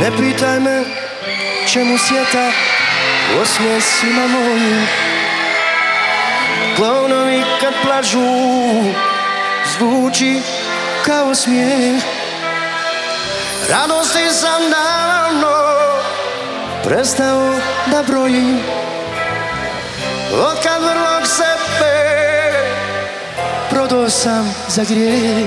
Ne pitaj me čemu svijeta osmjesima mojim. Klovnovi kad plažu zvuči kao smijeh. Radosti sam davno prestao da brojim. Otkad vrlog sebe prodao sam za grijeh.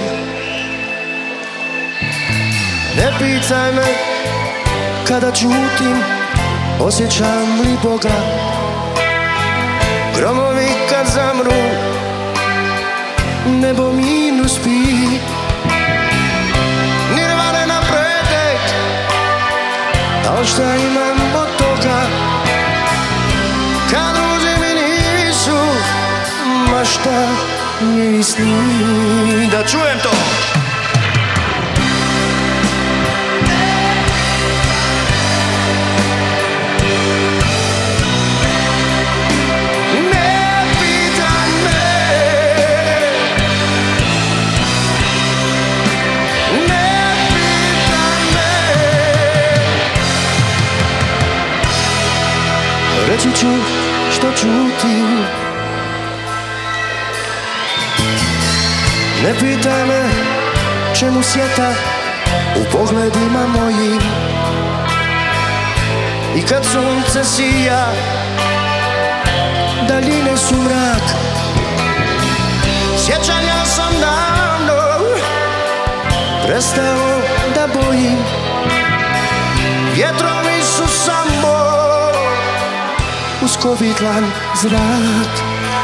Ne pitaj me kada čutim, osjećam li Boga. Gromovi kad zamru, nebo minus spi. Nirvane na pretek, al šta imam od toga? Kad ruže mi nisu, ma šta mi sni. Da čujem to! Reći ću što čutim. Ne pitaj me čemu sjeta u pogledima mojim. I kad sunce sija, daljine su mrak. Sjećanja sam davno prestao da bojim. Vjetrovi su samo uskovitlan zrak.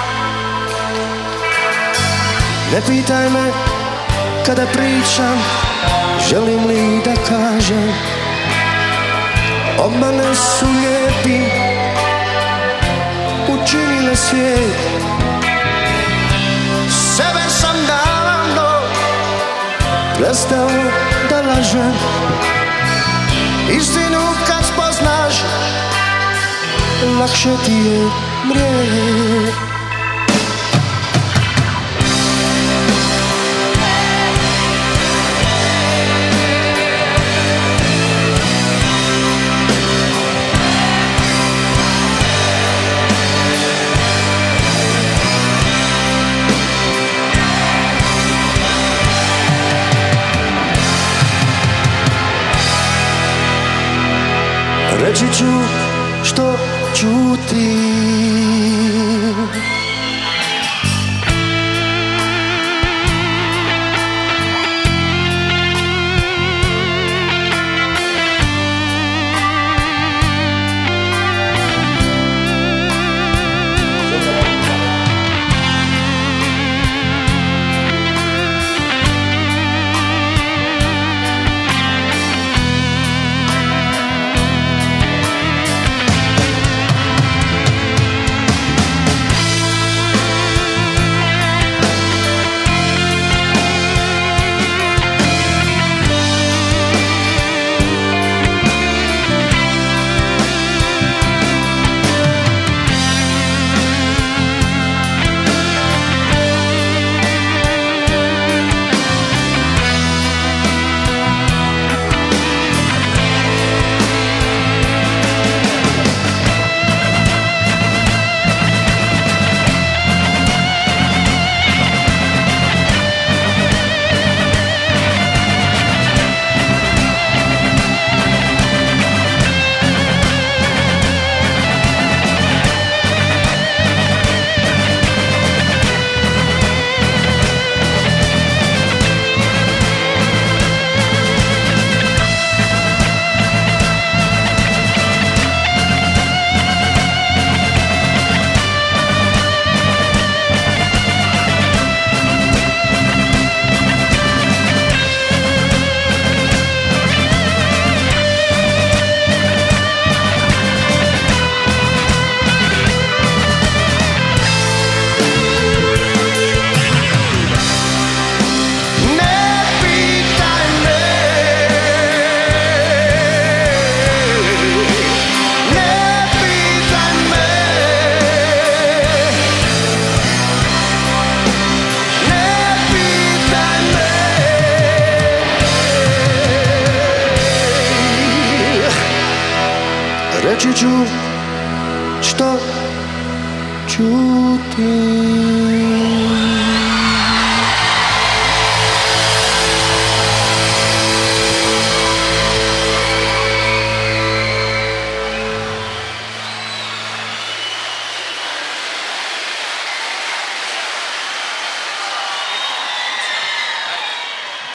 Ne pitaj me kada pričam, želim li da kažem. Obmane su lijepi učinile svijet. Sebe sam davno prestao da lažem. Istinu kad spoznaš, lakše ti je mrijet. Reći ću što čutim. reći ću što ću ti.